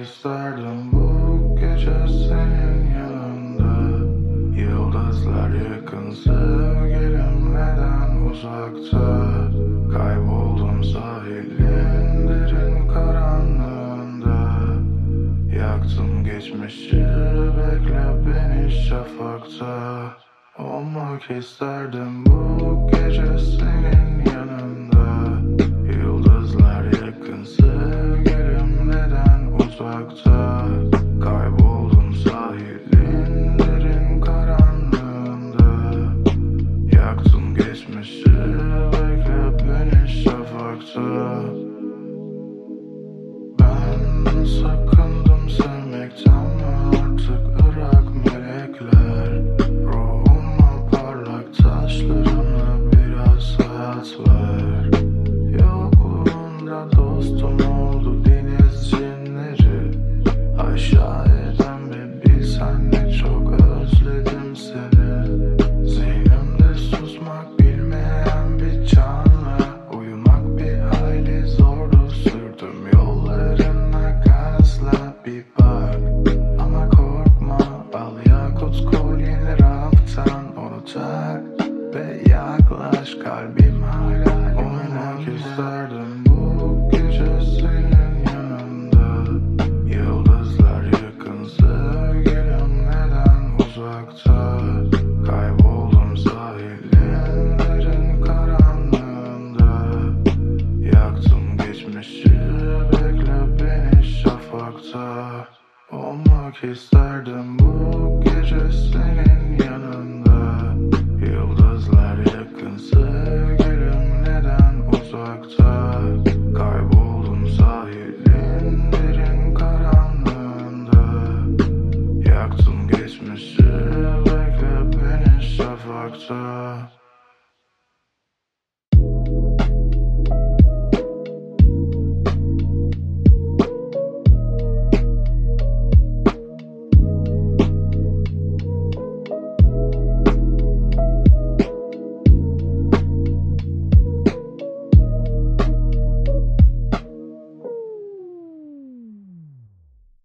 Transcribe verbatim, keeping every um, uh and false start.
isterdim bu gece senin yanında. Yıldızlar yakın sevgilim, neden uzakta? Kayboldum sahilin derin karanlığında. Yaktım geçmişi, bekle beni şafakta. Olmak isterdim bu gece senin yanında. Yıldızlar yakın sevgilim, neden uzakta?